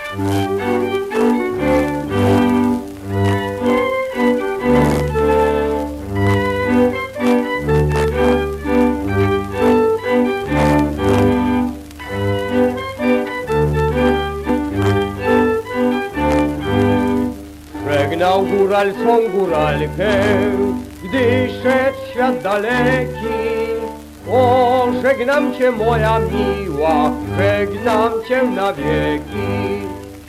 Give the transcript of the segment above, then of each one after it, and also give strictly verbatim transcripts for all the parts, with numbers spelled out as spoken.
Żegnał góral swą góralkę, gdy szedł świat daleki. O, żegnam cię moja miła, żegnam cię na wieki.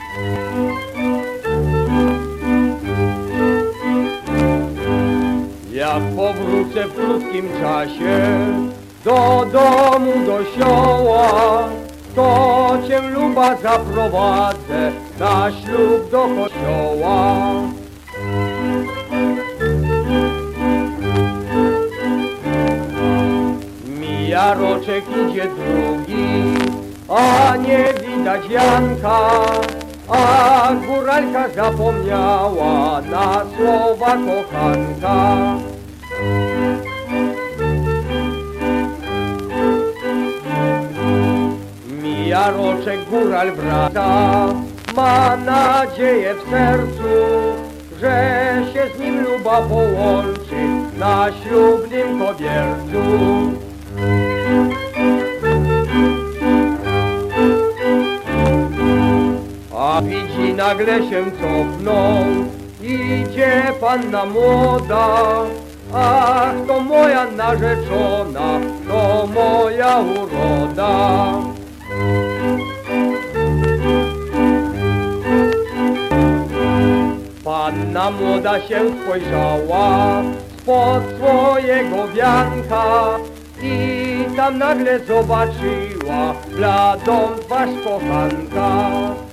Jak powrócę w krótkim czasie do domu, do sioła, to cię luba zaprowadzę na ślub do kościoła. Mija roczek, idzie drugi, a nie widać Janka, a góralka zapomniała na słowa kochanka. Mija roczek, góral wraca, ma nadzieję w sercu, że się z nim luba połączy na ślubnym kobiercu. A widzi, nagle się cofnął, idzie panna młoda. Ach, to moja narzeczona, to moja uroda. Panna młoda się spojrzała spod swojego wianka i tam nagle zobaczyła bladą twarz kochanka.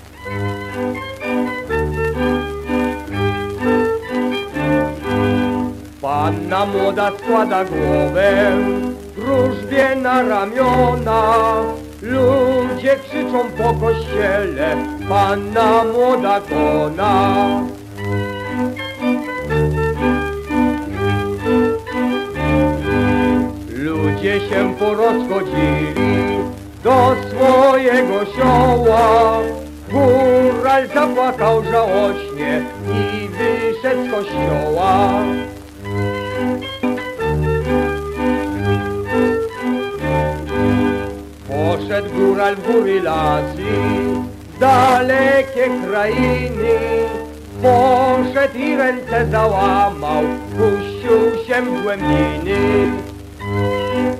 Panna młoda składa głowę wróżbie na ramiona. Ludzie krzyczą po kościele, panna młoda kona. Ludzie się porozchodzili do swojego sioła. Góral zapłakał żałośnie i wyszedł z kościoła. Poszedł góral w góry lasy, w dalekie krainy. Poszedł i ręce załamał, puścił się w głębiny.